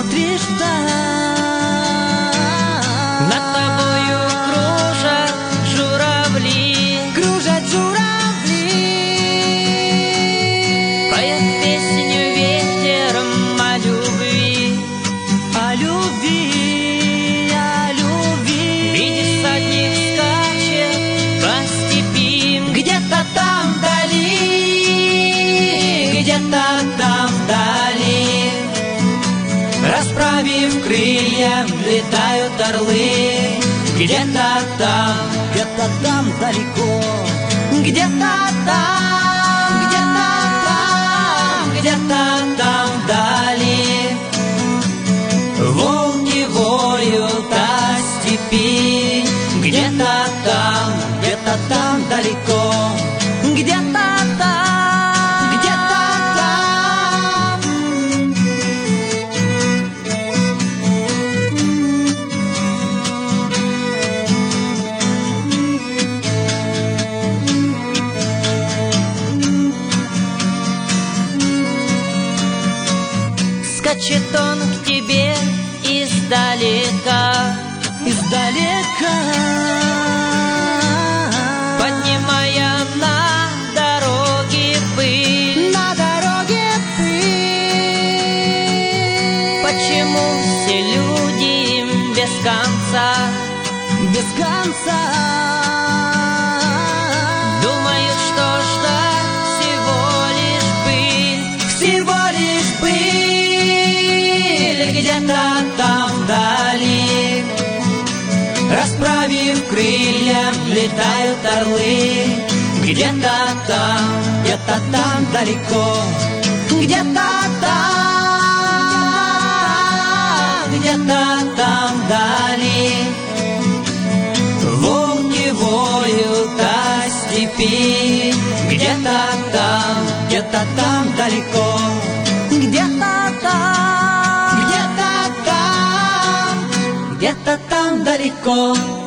смотришь вдаль. Над тобою кружат журавли, Кружат журавли, поет песню ветером о любви. о любви, о любви. Видишь, всадник скачет по степи, Где-то там вдали, где-то там вдали, расправив крылья, летают орлы. Где-то там далеко, где-то там вдали, волки воют о степи. Где-то там далеко, где-то там. скачет он к тебе издалека, Издалека, поднимая на дороге пыль. на дороге пыль. Почему все люди без конца Без конца думают, что ждать всего лишь пыль? всего лишь пыль. Где-то там вдали, расправив крылья, летают орлы. Где-то там далеко, где-то там вдали, волки воют о степи. Где-то там далеко, где-то там далеко.